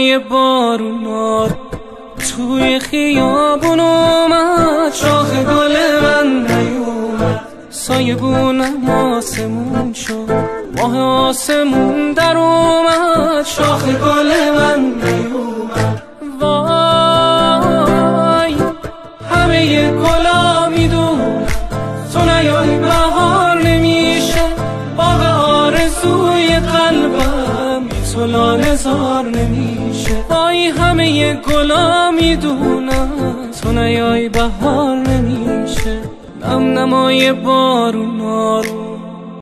نمای بارونار توی خیابون اومد، شاخ گل من نیومد، سایه بونم آسمون شد، ماه آسمون در اومد، شاخ گل من نیومد. وای همه گلا میدون تو نیای بهار نمیشه، باغ آرزوی قلبم تو لاله‌زار نمیشه. وای همه گلا میدونم تو نیای بهار نمیشه، نم نمای بارون آروم